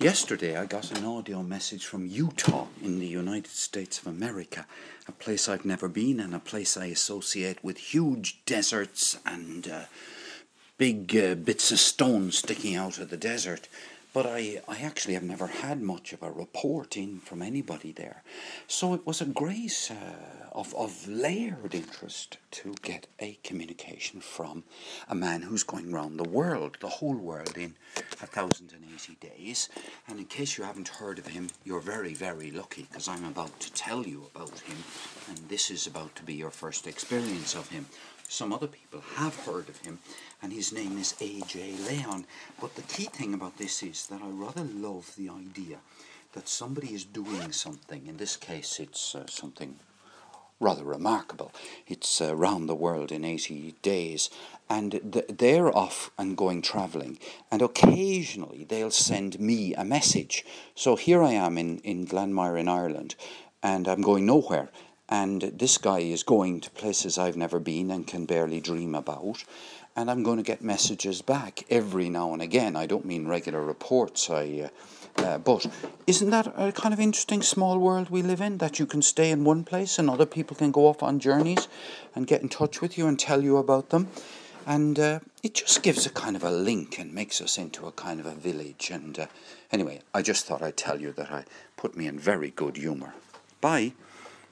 Yesterday I got an audio message from Utah in the United States of America, a place I've never been and a place I associate with huge deserts and big bits of stone sticking out of the desert. But I actually have never had much of a report in from anybody there. So it was a great of layered interest to get a communication from a man who's going round the world, the whole world, in 1,080 days. And in case you haven't heard of him, you're very, very lucky, because I'm about to tell you about him, and this is about to be your first experience of him. Some other people have heard of him, and his name is A.J. Leon. But the key thing about this is that I rather love the idea that somebody is doing something. In this case, it's something rather remarkable. It's round the world in 80 days, and they're off and going travelling, and occasionally they'll send me a message. So here I am in Glanmire in Ireland, and I'm going nowhere. And this guy is going to places I've never been and can barely dream about. And I'm going to get messages back every now and again. I don't mean regular reports. But isn't that a kind of interesting small world we live in? That you can stay in one place and other people can go off on journeys and get in touch with you and tell you about them. And it just gives a kind of a link and makes us into a kind of a village. And anyway, I just thought I'd tell you that I put me in very good humour. Bye.